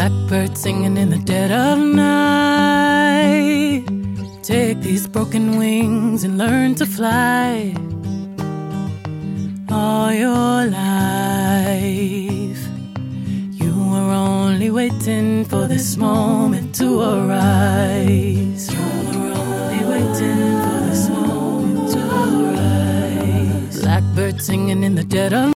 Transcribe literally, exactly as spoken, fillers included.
Blackbird singing in the dead of night. Take these broken wings and learn to fly. All your life you were only waiting for this moment to arise. You were only waiting for this moment to arise. Blackbird singing in the dead of